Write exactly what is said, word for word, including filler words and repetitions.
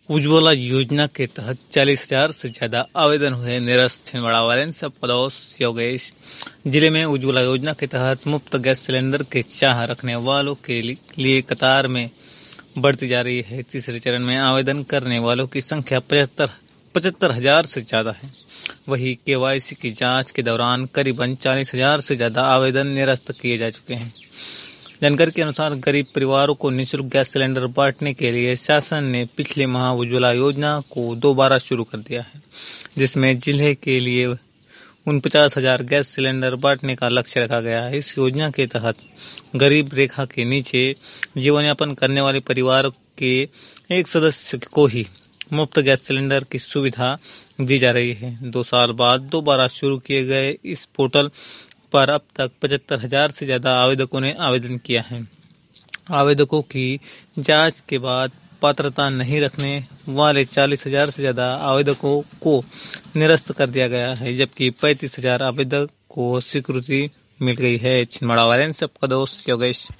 उज्ज्वला योजना के तहत चालीस हजार से ज्यादा आवेदन हुए निरस्त। छिंदवाड़ा वायलेंस सब पड़ोस योगेश। जिले में उज्ज्वला योजना के तहत मुफ्त गैस सिलेंडर के चाह रखने वालों के लिए कतार में बढ़ती जा रही है। तीसरे चरण में आवेदन करने वालों की संख्या पचहत्तर पचहत्तर हजार से ज्यादा है। वहीं केवाईसी की जांच के दौरान करीबन चालीस हजार से ज्यादा आवेदन निरस्त किए जा चुके हैं। जानकारी के अनुसार गरीब परिवारों को निःशुल्क गैस सिलेंडर बांटने के लिए शासन ने पिछले माह उज्ज्वला योजना को दोबारा शुरू कर दिया है, जिसमें जिले के लिए उनपचास हजार गैस सिलेंडर बांटने का लक्ष्य रखा गया है। इस योजना के तहत गरीब रेखा के नीचे जीवन यापन करने वाले परिवार के एक सदस्य को ही मुफ्त गैस सिलेंडर की सुविधा दी जा रही है। दो साल बाद दोबारा शुरू किए गए इस पोर्टल पर अब तक पचहत्तर हजार से ज्यादा आवेदकों ने आवेदन किया है। आवेदकों की जांच के बाद पात्रता नहीं रखने वाले चालीस हजार से ज्यादा आवेदकों को निरस्त कर दिया गया है, जबकि पैंतीस हजार आवेदक को स्वीकृति मिल गई है। छिंदवाड़ा वायलेंस सबका दोस्त योगेश।